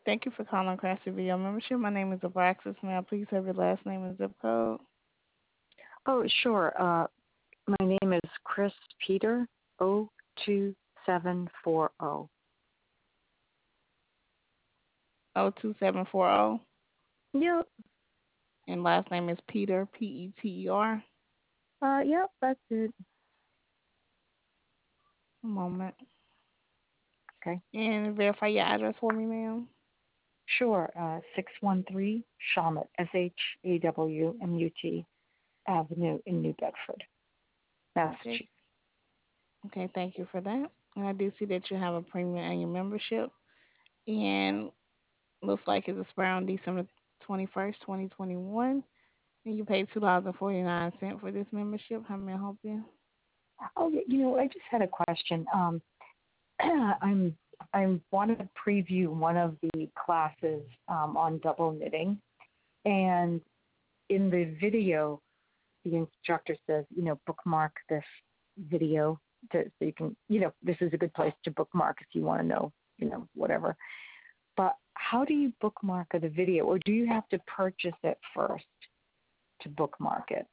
Thank you for calling Crafty Video Membership. My name is Abraxas. May I please have your last name and zip code? Oh, sure. My name is Chris Peter, 02740. 02740. Yep. And last name is Peter, Peter. Yep, that's it. A moment. Okay. And verify your address for me, ma'am. Sure. 613 Shawmut, Shawmut Avenue in New Bedford, Okay. Massachusetts. Okay, thank you for that. And I do see that you have a premium annual membership. And looks like it's expired on December 21st, 2021. And you paid $2.49 for this membership. How may I help you? Oh, I just had a question. I'm I wanted to preview one of the classes on double knitting, and in the video, the instructor says, bookmark this video so you can, this is a good place to bookmark if you want to know, whatever. But how do you bookmark the video, or do you have to purchase it first to bookmark it?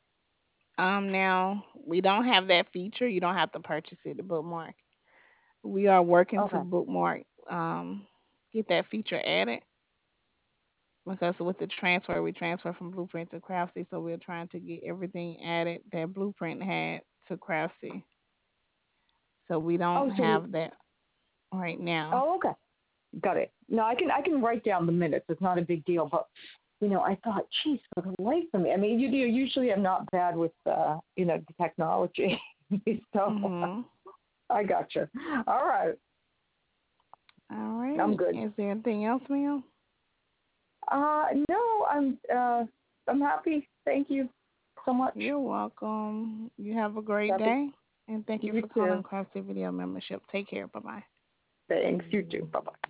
Now we don't have that feature. You don't have to purchase it to bookmark. We are working to Okay. bookmark, get that feature added because with the transfer, we transfer from Blueprint to Craftsy, so we're trying to get everything added that Blueprint had to Craftsy. So we don't Oh, have that right now. okay. Got it. No, I can write down the minutes. It's not a big deal, but I thought, geez, for the life of me. I mean, usually I'm not bad with the technology, so Mhm. I got you. All right, All I'm right. good. Is there anything else, ma'am? No, I'm happy. Thank you so much. You're welcome. You have a great Happy. day, and thank you You for calling too. Crafty Video Membership. Take care. Bye bye. Thanks. You too. Bye bye.